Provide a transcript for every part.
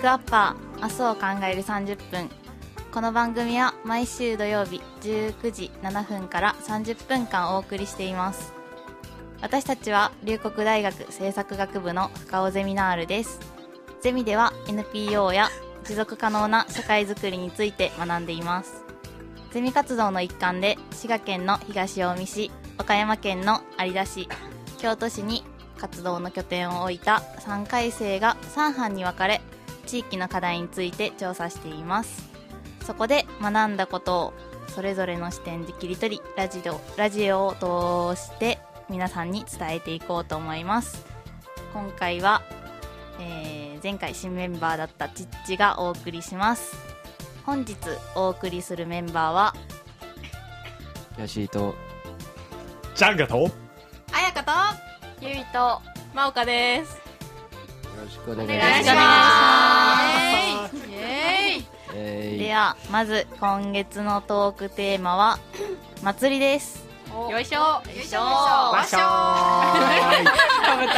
クアッパー、明日を考える30分。この番組は毎週土曜日19時7分から30分間お送りしています。私たちは龍谷大学政策学部の深尾ゼミナールです。ゼミでは NPO や持続可能な社会づくりについて学んでいます。ゼミ活動の一環で滋賀県の東近江市、岡山県の有田市、京都市に活動の拠点を置いた3回生が3班に分かれ、地域の課題について調査しています。そこで学んだことをそれぞれの視点で切り取り、ラジオを通して皆さんに伝えていこうと思います。今回は、前回新メンバーだったちっちがお送りします。本日お送りするメンバーはヤシーとジャンガとあやかとゆいとまおかです。 よろしくお願いお願いししまます。 イエーイ。 す。 ではまず今月のトークテーマは祭りです。 よいしょよいしょわっしょーかぶ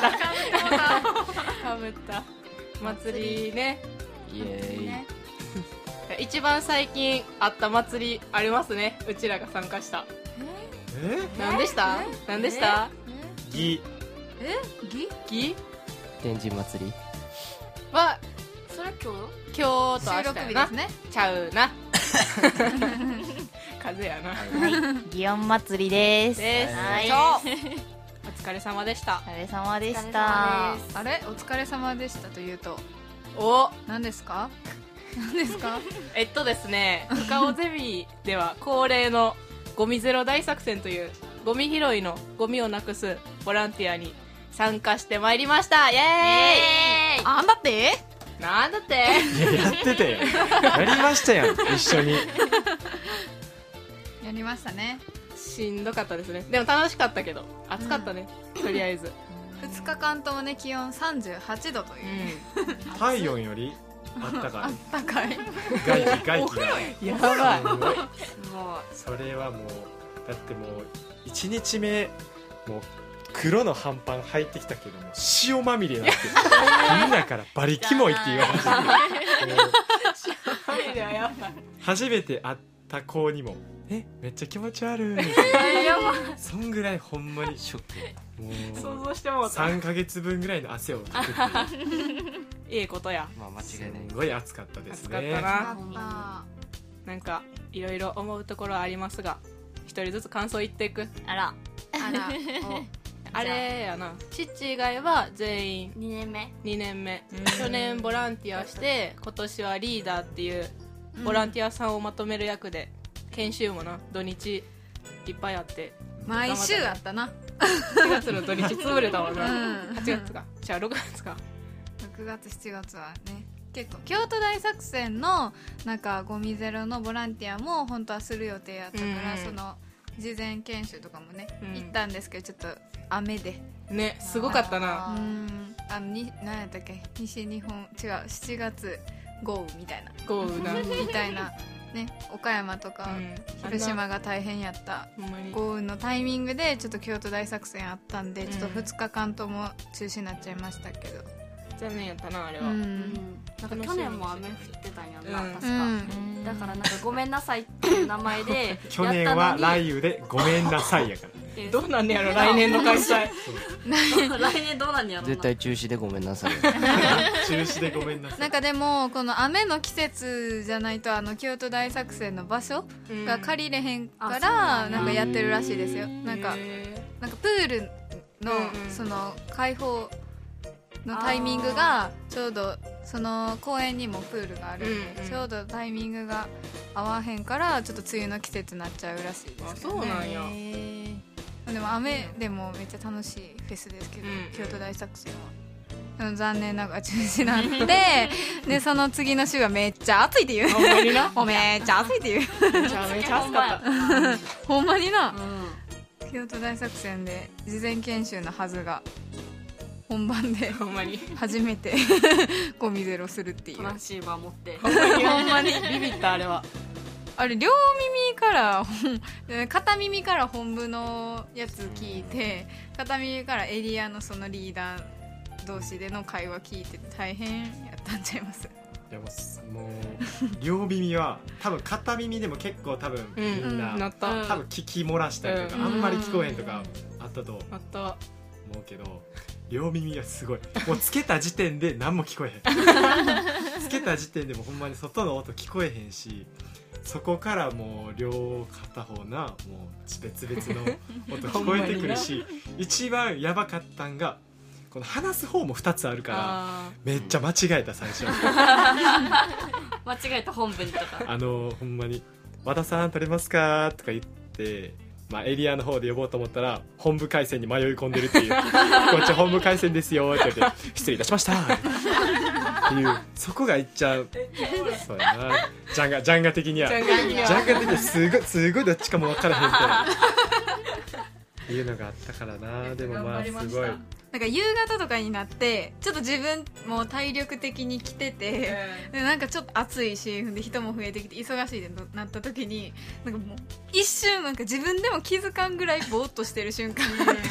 った祭りね。 イエ一番最近あった祭りありますね。うちらが参加した。何でしたギギ天神祭りはそれ今日今日と明日収録やな。 日ですね。 ちゃうな風やな。 祇園祭りです。 ですはい、 お疲れ様でした。 お疲れ様でした。 あれお疲れ様でしたというとお何ですか何ですかですね、深尾ゼミでは恒例のゴミゼロ大作戦というゴミ拾いのゴミをなくすボランティアに参加してまいりました。イエーイ。 あんだってなんだっていややっててやりましたやん一緒に。 やりましたね。 しんどかったですね。でも楽しかったけど暑かったね、とりあえず。 2日間ともね気温38度という体温よりあったかい高い外気がやばい。 すごい。 もそれはもうだってもう1日目もう黒の半パン履いてきたけども塩まみれになってみんなからバリキモいって言われててやばい。 初めて会った子にもめっちゃ気持ち悪いそんぐらいほんまにショック。 も想う像してもうた。 3ヶ月分ぐらいの汗をかくっていいことや。 まあ間違いないすごい暑かったです暑かったね。 な。 あなんかいろいろ思うところはありますが、一人ずつ感想言っていく。 あら、 あらあれやな、チッチ以外は全員 2年目 2年目。去年ボランティアして今年はリーダーっていうボランティアさんをまとめる役で、研修もな土日いっぱいあって、 毎週あったな。 7月の土日潰れたわな。 うん 8月か、じゃあ6月か。 6月7月はね結構京都大作戦のなんかゴミゼロのボランティアも本当はする予定やったから、 うんその事前研修とかもね、 うん行ったんですけどちょっと雨でね、すごかったな。 何やったっけ西日本違う7月豪雨みたいな豪雨な。 みたいなね岡山とか広島が大変やったほんまに豪雨のタイミングでちょっと京都大作戦あったんで、ちょっと2日間とも中止になっちゃいましたけど、 残念やったなあれは。 うんなんか去年も雨降ってたんやんな、 うん確か、 うんだからなんかごめんなさいっていう名前で去年は雷雨でごめんなさいやからどうなんねやろ来年の開催。 来年どうなんやろな。 絶対中止でごめんなさい。 中止でごめんなさい。 なんかでもこの雨の季節じゃないと京都大作戦の場所が借りれへんかあそうらなんやなんかやってるらしいですよ。なんかへプールのうんうんその開放のタイミングがちょうどその公園にもプールがあるんで、 うんうんちょうどタイミングが合わへんからちょっと梅雨の季節になっちゃうらしいですあ、 けどね。 そうなんや。 でも雨でもめっちゃ楽しいフェスですけど、 うん京都大作戦はでも残念ながら中止になってでその次の週はめっちゃ暑いっていうほんまにな。 もうめっちゃ暑いっていうめちゃめちゃ暑かった。 ほんまになうん京都大作戦で事前研修のはずが本番でほんまに。 初めてゴミゼロするっていうトランシーバー持ってほんまにビビったあれは。 あれ両耳から片耳から本部のやつ聞いて片耳からエリアのそのリーダー同士での会話聞いてて大変やったんちゃいます？ いやもう両耳は多分片耳でも結構多分みんな、 なった多分聞き漏らしたりとか、あんまり聞こえへんとかあったとあった思うけど、両耳はすごいもうつけた時点で何も聞こえへんつけた時点でもほんまに外の音聞こえへんし、そこからもう両片方なもう別々の音聞こえてくるし一番やばかったんがこの話す方も2つあるからめっちゃ間違えた最初間違えた本文とかほんまに和田さん取れますかとか言って、エリアの方で呼ぼうと思ったら本部回線に迷い込んでるっていうこっち本部回線ですよって言って失礼いたしましたっていうそこがいっちゃうそうやなジャンガ的にはすごいどっちかも分からへんっていうのがあったからな。でもすごいなんか夕方とかになってちょっと自分も体力的に来てて、でなんかちょっと暑いしで人も増えてきて忙しいってなった時になんかもう一瞬なんか自分でも気づかんぐらいボーっとしてる瞬間があって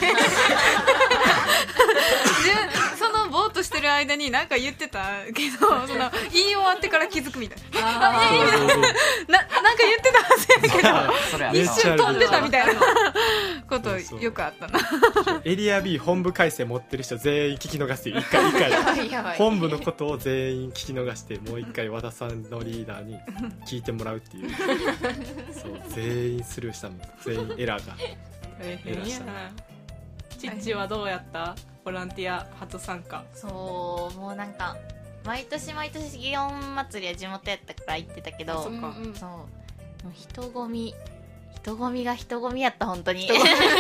そのボーっとしてる間に何か言ってたけどその言い終わってから気づくみたいななんか言ってたはずやけどそれ一瞬飛んでたみたいなことそうよくあったな。 エリア B 本部回線持ってる人全員聞き逃して一回本部のことを全員聞き逃してもう一回和田さんのリーダーに聞いてもらうっていうそう全員スルーしたの、全員エラーが大変やな。ちっちはどうやった？ボランティア初参加。 そうもうなんか毎年祇園祭りは地元やったから行ってたけど、 そっかそうもう人混みが人混みやった。本当に日本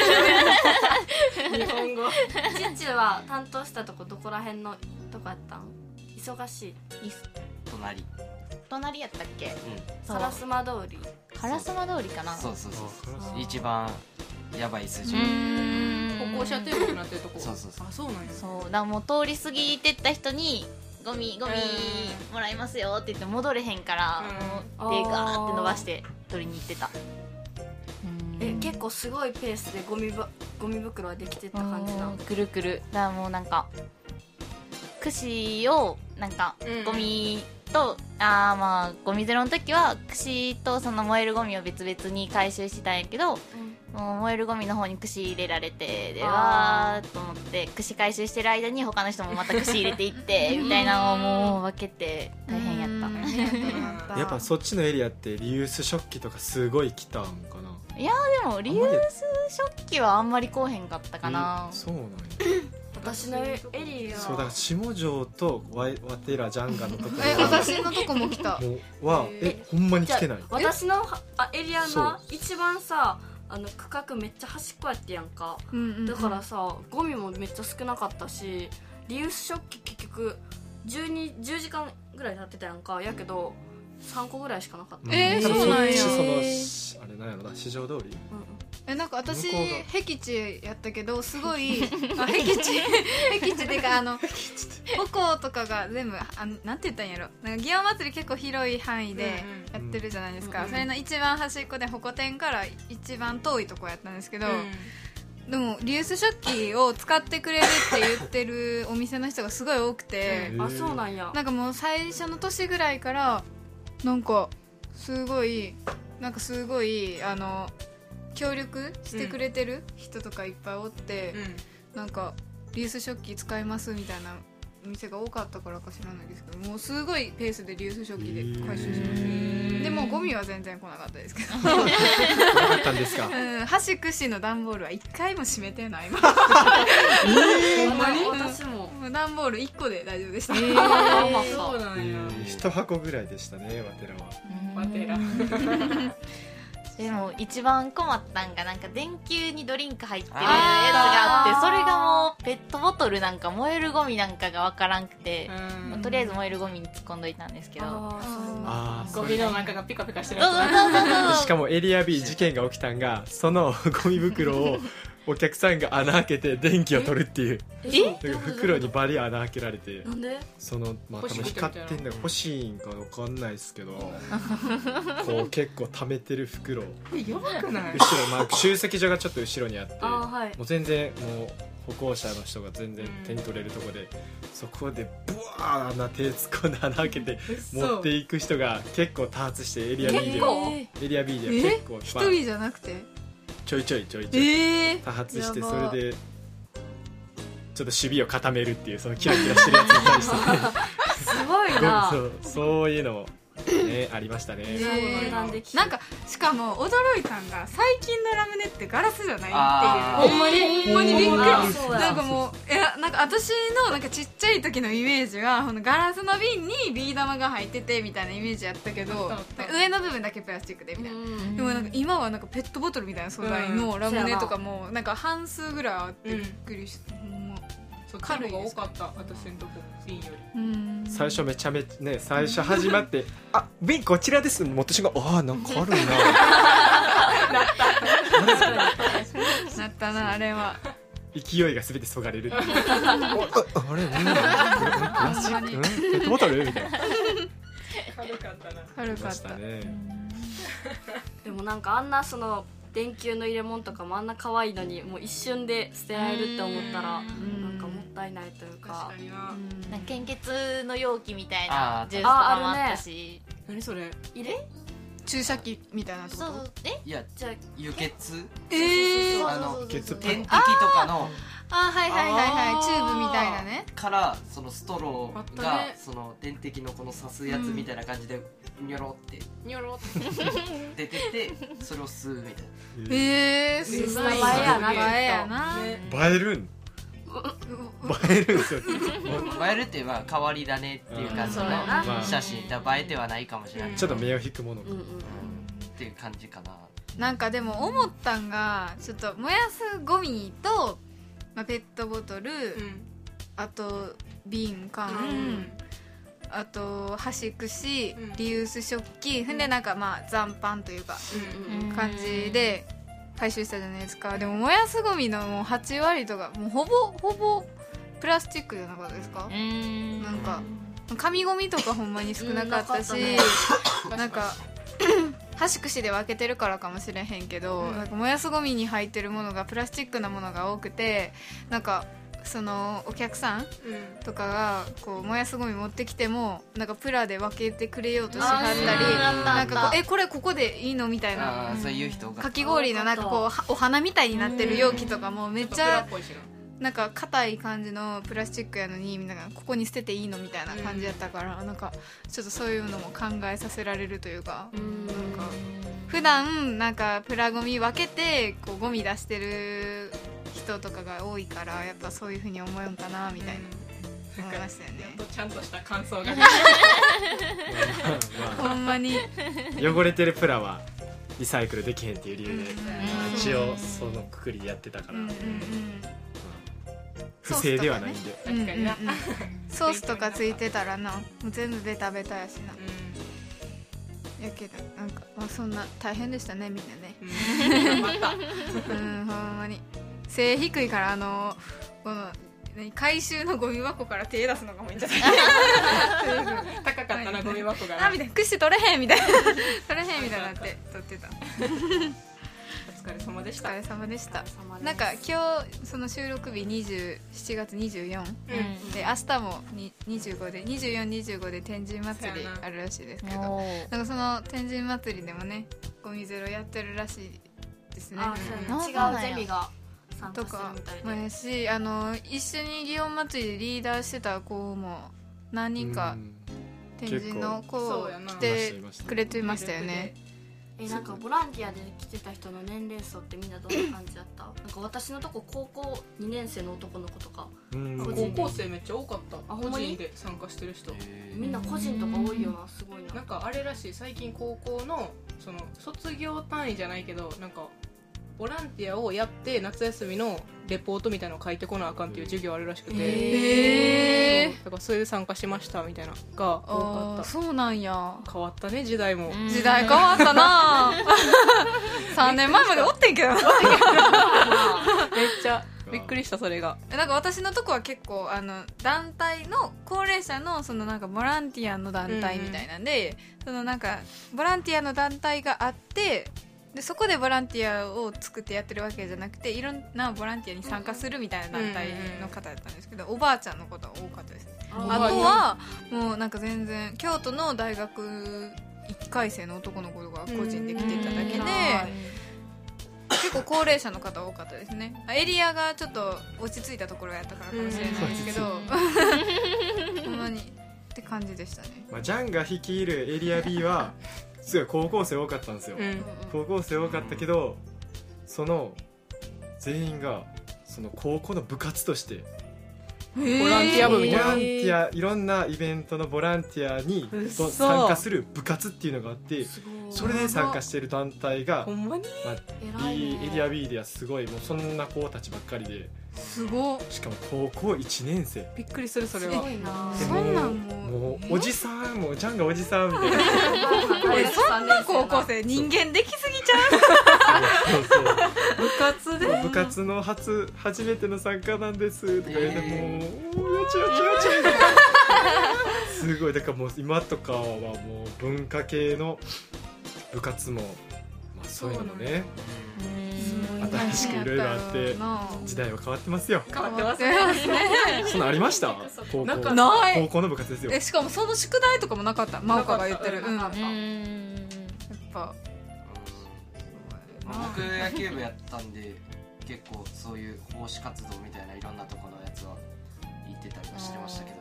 語ちっちは担当したとこどこら辺のとこやったん？忙しい隣やったっけ？そう烏丸通り烏丸通りかな。 そう一番やばい筋。 うーん歩行者天国になってるとこ。 そうあ、そうなんや。 そうだからもう通り過ぎてった人にゴミもらいますよって言って戻れへんからもう手ガーって伸ばして取りに行ってた。 結構すごいペースでゴミ袋ができてった感じなの？ くるくるだからもうなんか串をなんかゴミと、ゴミゼロの時は串とその燃えるゴミを別々に回収してたんやけど、もう燃えるゴミの方に串入れられてでわーっと思って串回収してる間に他の人もまた串入れていってみたいなのをもう分けて大変やったやっぱそっちのエリアってリユース食器とかすごい来たんかな。 いやでもリユース食器はあんまり来おへんかったかな。 そうなんや私のエリアそうだから下條とワテラジャンガのところ私のとこも来たはほんまに来てない。 私のエリアそうな一番さ区画めっちゃ端っこやってやんか、だからさゴミもめっちゃ少なかったしリユース食器結局10時間ぐらい経ってたやんか。やけど3個ぐらいしかなかった。 そうなんや。 あれなんやろな市場通りなんか私向こうが僻地やったけどすごい僻地っていうか母校とかが全部なんて言ったんやろ、なんか祇園祭り結構広い範囲でやってるじゃないですか、それの一番端っこで鉾店から一番遠いとこやったんですけど、でもリユース食器を使ってくれるって言ってるお店の人がすごい多くて、 あ、そうなんや。 なんかもう最初の年ぐらいからなんかすごい協力してくれてる人とかいっぱいおって、なんかリユース食器使いますみたいなお店が多かったからか知らないですけど、もうすごいペースでリユース食器で回収しました。でもゴミは全然来なかったですけど来なかったんですか端串の段ボールは1回も閉めてない。 私も段ボール1個で大丈夫でした。 そうなんや。 1箱ぐらいでしたねワテラは。 でも一番困ったんがなんか電球にドリンク入ってるやつがあって、それがもうペットボトルなんか燃えるゴミなんかがわからんくて、とりあえず燃えるゴミに突っ込んどいたんですけど、 ゴミの中がピカピカしてるそうやつ。 しかもエリア B 事件が起きたんがそのゴミ袋をお客さんが穴開けて電気を取るっていう袋にバリ穴開けられて、 なんでその多分光ってんのが欲しいんか分かんないですけどこう結構溜めてる袋やばくない？ 後ろ、集積所がちょっと後ろにあって、 はい、 もう全然もう歩行者の人が全然手に取れるとこで、そこでブワーな手突っ込んで穴開けて持っていく人が結構多発して、エリア B ではエリア B では結構一人じゃなくてちょいちょい多発して、 やばそれでちょっと守備を固めるっていう、そのキラキラしてるやつに対してすごいな。 そういうのねありましたね。 なんかしかも驚いたんが、最近のラムネってガラスじゃないあっていう、ほんまにびっくり。 そうだなんかもうなんか私のなんかちっちゃい時のイメージは、ガラスの瓶にビー玉が入っててみたいなイメージやったけど、上の部分だけプラスチックでみたいな。でもなんか今はなんかペットボトルみたいな素材のラムネとかもなんか半数ぐらいあってびっくりして、ほんま軽いが多かった、私のとこ瓶より。 最初めちゃめちゃね、最初始まってあ、瓶こちらです持ってしまう、ああなんかあるななったな、あれは。 勢いが全てそがれるっていうあれプラスチックペットボトルみたいな軽かったな。 軽かったね。 でもなんかあんなその電球の入れ物とかもあんな可愛いのに、もう一瞬で捨てられるって思ったらなんかもったいないというか。 確かにな。 なんか献血の容器みたいなあージュースとかもあったし、 何それ？ 入れ注射器みたいなとこそういやじゃあ輸血そうあのそうそう点滴とかのあ、はいはいはいはい、チューブみたいなね。 からそのストロあっーがたねその点滴のこの刺すやつみたいな感じでニョロってニョロって出ててそれを吸うみたいすごい。 映えやな映えやな。 ね。 映えるん映えるんですよな。映えるってまあ変わり種っていう感じのそうやな写真だから映えてはないかもしれないけどちょっと目を引くもの、 っていう感じかな。 なんかでも思ったんが、ちょっと燃やすゴミと、まあ、ペットボトル、あと瓶缶、あと箸串、リユース食器、んでなんかまあ残飯というか感じで回収したじゃないですか。でも燃やすゴミのもう8割とかもうほぼプラスチックじゃなかったですか？なんか紙ゴミとかほんまに少なかったし、なんか箸串で分けてるからかもしれへんけど、なんか燃やすゴミに入ってるものがプラスチックなものが多くて、なんかそのお客さんとかがこう燃やすゴミ持ってきてもなんかプラで分けてくれようとしはったり、なんかこうこれここでいいのみたいな、 そういう人がかき氷のなんかこうお花みたいになってる容器とかもめっちゃなんか硬い感じのプラスチックやのにみんながここに捨てていいのみたいな感じやったから、なんかちょっとそういうのも考えさせられるというか、なんか普段なんかプラゴミ分けてこうゴミ出してる人とかが多いから、やっぱそういう風に思うんかなみたいな思いましたよね。 ちゃんとした感想がほんまに汚れてるプラはリサイクルできへんっていう理由で一応そのくくりでやってたから、不正ではないんで。 確かにな。 ソースとかついてたらな、もう全部ベタベタやしな。やけどなんか、まあ、そんな大変でしたねみんなね。 頑張った。 ほんまに背低いからこの回収のゴミ箱から手出すのがもういいんじゃない高かったなゴミ箱が。 あみたいな、クッシュ取れへんみたいな取れへんみたいになって取ってた。 お疲れ様でした。 お疲れ様でした。なんか今日その収録日7月24、で明日も25で2425で天神祭りあるらしいですけど、なんかその天神祭りでもねゴミゼロやってるらしいですね。 違うゼミが参加するみたいで。 もやし一緒に祇園祭りでリーダーしてた子も何人か天神の子来てくれてましたよね。 なんかボランティアで来てた人の年齢層ってみんなどんな感じだった？なんか私のとこ高校2年生の男の子とか高校生めっちゃ多かった。個人で参加してる人みんな個人とか多いよな。すごいな。 なんかあれらしい、最近高校のその卒業単位じゃないけど、なんかボランティアをやって夏休みのレポートみたいなのを書いてこなあかんっていう授業あるらしくて、だからそれで参加しましたみたいなのが多かった。 そうなんや。 変わったね時代も。 時代変わったな3年前までおってんけどなめっちゃびっくりした。それがなんか私のとこは結構団体の高齢者のそのなんかボランティアの団体みたいなんで、そのなんかボランティアの団体があってでそこでボランティアを作ってやってるわけじゃなくて、いろんなボランティアに参加するみたいな団体の方だったんですけど、おばあちゃんのことが多かったです。あとはもうなんか全然京都の大学1回生の男の子が個人で来てただけで、結構高齢者の方多かったですね。エリアがちょっと落ち着いたところやったからかもしれないですけど、ほんまにって感じでしたね。 ジャンが率いるエリア B はすごい高校生多かったんですよ、高校生多かったけど、その全員がその高校の部活としてボランティア部みたいな、 ボランティアいろんなイベントのボランティアに参加する部活っていうのがあって、それで参加している団体が、 ほんまに、 エリア B ではすごい、もうそんな子たちばっかりで、 すごしかも高校1年生、 びっくりする。それはそんなんもうおじさん、もうジャンがおじさんみたいなそんな高校生人間できすぎちゃそうそう部活で部活の初めての参加なんですとか言って、もうよちよちよちすごい。だからもう今とかはもう文化系の部活も、そういうのね、新しくいろいろあって時代は変わってますよ。 変わってますね。 そんなありました？高校ない高校の部活ですよ。 しかもその宿題とかもなかった。真岡が言ってる。やっぱ僕野球部やったんで、結構そういう奉仕活動みたいないろんなところのやつは行ってたりはしてましたけど、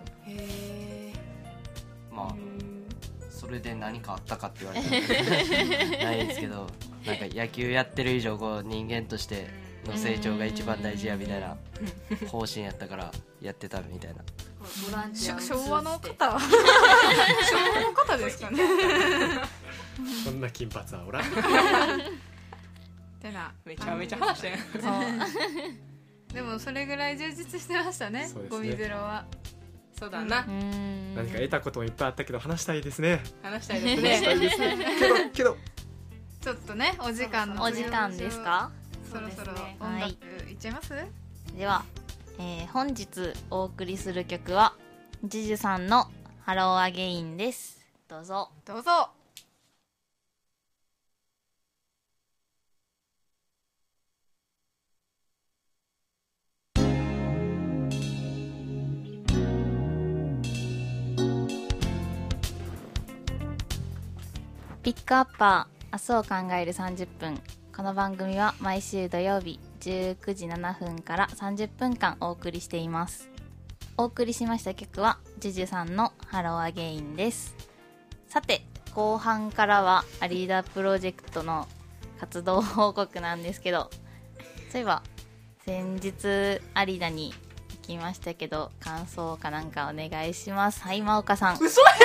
まあそれで何かあったかって言われたらないですけど、なんか野球やってる以上こう人間としての成長が一番大事やみたいな方針やったからやってたみたいな。 昭和の方昭和の方ですかね。 そんな金髪はおらんてな、 めちゃめちゃ話してん。 でもそれぐらい充実してましたね、ゴミゼロは。 そうだな。 何か得たこともいっぱいあったけど話したいですね。 話したいですね。 けどちょっとね、お時間ですか？ そろそろ音楽いっちゃいます？ では、本日お送りする曲はジュジュさんのハローアゲインです。どうぞ。 どうぞ。 ピックアッパー、明日を考える30分。この番組は毎週土曜日19時7分から30分間お送りしています。お送りしました曲はジュジュさんのハローアゲインです。さて、後半からはアリーダプロジェクトの活動報告なんですけど、そういえば先日アリーダに行きましたけど、感想かなんかお願いします。はい、真岡さん。 嘘や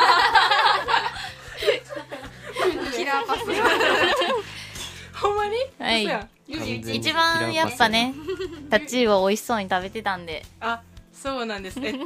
キラーパスほんまに？ はい、 嘘や。 一番やっぱね、タチウオ美味しそうに食べてたんで。 あ、そうなんです。めっちゃ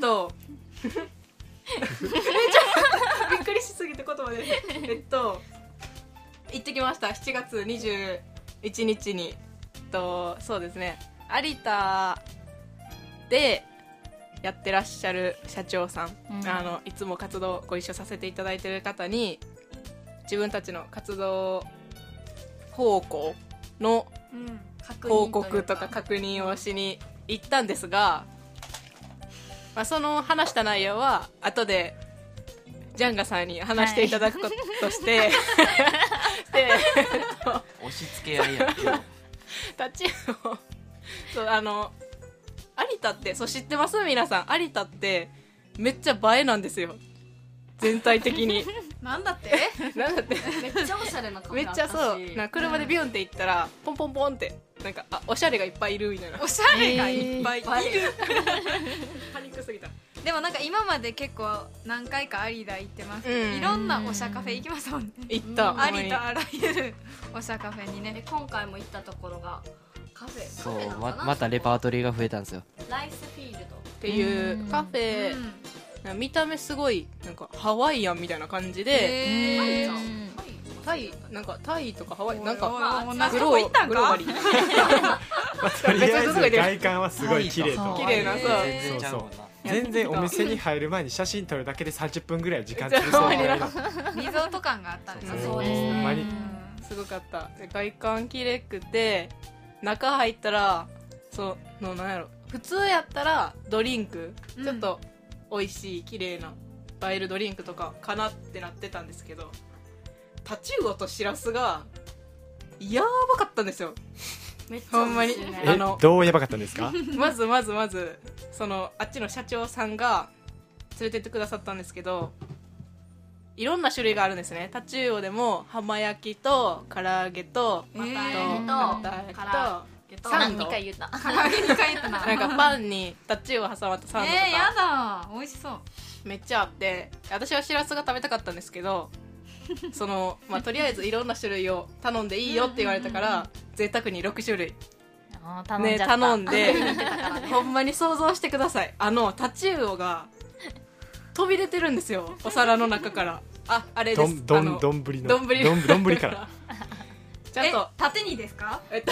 びっくりしすぎて言葉で行ってきました。7月21日にそうですね、有田でやってらっしゃる社長さん、いつも活動ご一緒させていただいている方に自分たちの活動方向の報告とか確認をしに行ったんですが、その話した内容は後でジャンガさんに話していただくこととしてで押し付け合いやんタチウオ、そう有田って知ってます皆さん？有田ってめっちゃ映えなんですよ、全体的に。 なんだってなんだってめっちゃおしゃれなカフめっェあったし、 ちゃそうな、車でビュンって行ったら、ポンポンポンってなんかおしゃれがいっぱいいるみたいな。 おしゃれがいっぱいいる、 パニックすぎた。 でもなんか今まで結構何回か有田行ってますけど、いろんなおしゃカフェ行きますもんね。 行った、 ありとあらゆるおしゃカフェにね。 今回も行ったところがカフェ、 そうカフェなのかな、 またレパートリーが増えたんですよ。 ライスフィールドっていうカフェ、見た目すごいなんかハワイアンみたいな感じで、タイなんかタイとかハワイなんかグローバリーとりあえず外観はすごい綺麗と綺麗な、 全然ちゃうもんな。 全然お店に入る前に写真撮るだけで30分ぐらい時間潰そうみたいなリゾート感があったんですよ。 そうですね、 ほんまにすごかった。で外観綺麗くて、中入ったらなんやろ、普通やったらドリンク、ちょっと美味しい綺麗な映えるドリンクとかかなってなってたんですけど、タチウオとシラスがやばかったんですよ。 めっちゃほんまに美味しいね。 どうやばかったんですか？ まずあっちの社長さんが連れてってくださったんですけど、いろんな種類があるんですね。タチウオでも浜焼きと唐揚げとバターバター焼きと唐焼きと揚げと 2回言った唐揚げ2回言ったななんかパンにタチウオ挟まったサンドとか、 やだ美味しそうめっちゃあって、私はしらすが食べたかったんですけどとりあえずいろんな種類を頼んでいいよって言われたから、贅沢に6種類頼んじゃった頼んでほんまに想像してください。タチウオが飛び出てるんですよ、お皿の中から。あれです。 どんぶりからちゃんと縦にですか？縦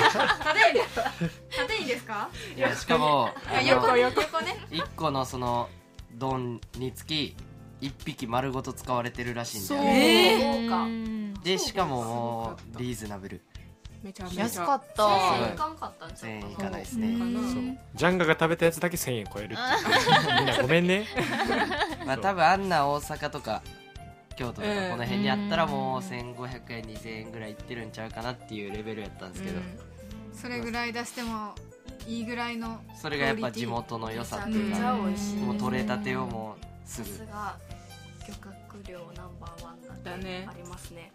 にですか？ いやしかも横ね。 1個のその丼につき1匹丸ごと使われてるらしいんだよね。 豪華。 でしかももうリーズナブル、 めちゃめちゃ安かった 1000円いかんかったんちゃ 1000円うかいかないですね。 ジャンガが食べたやつだけ1000円超えるっていうみんなごめんね。 まあ多分あんな大阪とか京都とかこの辺にあったらもう1500円2000円ぐらいいってるんちゃうかなっていうレベルやったんですけど、 それぐらい出してもいいぐらいのそれがやっぱ地元の良さっていうめちゃか、 めちゃ美味しい。 もう取れたてをもうすさぐすが漁獲量ナンバーワンなんてだねありますね。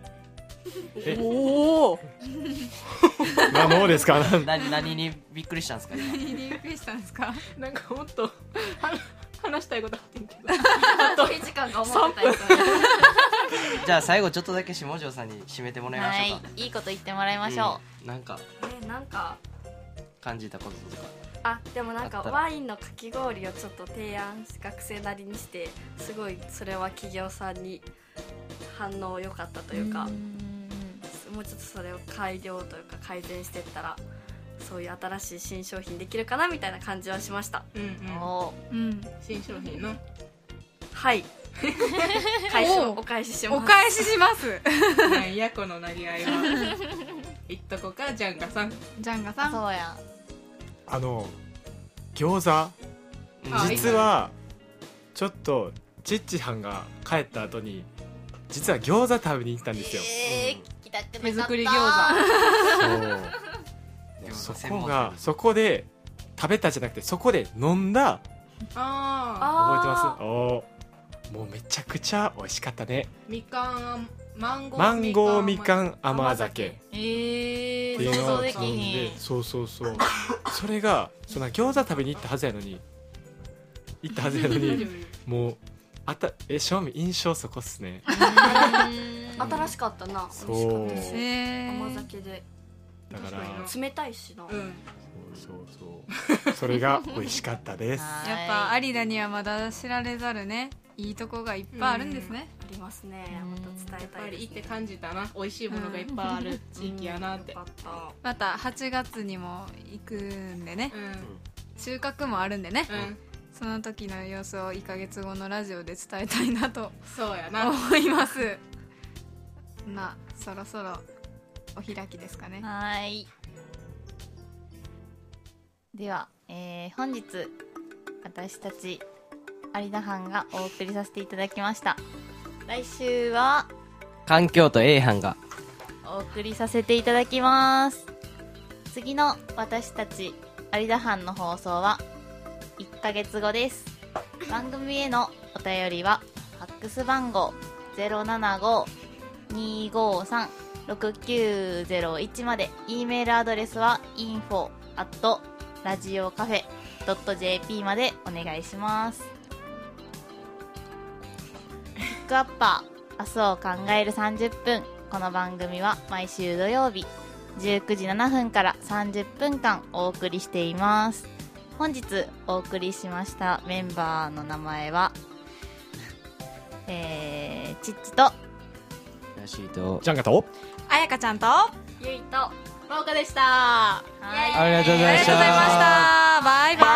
おおもうですか？ 何にびっくりしたんですか今？ 何にびっくりしたんですか？ なんかもっと話したいことあってんけど残り時間が思ってたやつ。 じゃあ最後ちょっとだけ下條さんに締めてもらいまはしょうか。 い、いいこと言ってもらいましょなんかなんか感じたこととか。 でもなんかあったらワインのかき氷をちょっと提案学生なりにして、すごいそれは企業さんに反応良かったというか、もうちょっとそれを改良というか改善していったら、そういう新しい新商品できるかなみたいな感じはしました。 う。お新商品のはいお返しします。 お返しします。 なんやこのなり合いは言っとこか、ジャンガさん。 ジャンガさん。 そうや。 餃子あ実はちょっとチッチはんが帰った後に実は餃子食べに行ったんですよ。 聞きたくなかった。 手作り餃子。 そうそこで食べたじゃなくてそこで飲んだ。覚えてます？もうめちゃくちゃ美味しかったね。 マンゴーみかん甘酒っていうのを想像でき飲んひん。 で、そうそれが餃子食べに行ったはずやのにもう正味印象そこっすね。 新しかったな。 そう美味しかったし、甘酒でだから冷たいしな。 そうそれが美味しかったです。 やっぱ有田にはまだ知られざるね、いいとこがいっぱいあるんですね。 ありますね。また伝えたいですね。 やっぱり行って感じたな、美味しいものがいっぱいある地域やなって。 よかった。 また8月にも行くんでね、収穫もあるんでね、その時の様子を1ヶ月後のラジオで伝えたいなとそうやな。 思います。そろそろお開きですかね。 はい。では、本日私たち有田班がお送りさせていただきました。来週は環境と A 班がお送りさせていただきます。次の私たち有田班の放送は1ヶ月後です。番組へのお便りはファックス番号 075-253-6901 まで、 E メールアドレスは info@radiocafe.jp までお願いします。ピックアッパー、明日を考える30分。この番組は毎週土曜日19時7分から30分間お送りしています。本日お送りしましたメンバーの名前はチッチとよしとジャンガとあやかちゃんとゆいとマオカでした。 ありがとうございました。 バイバイ。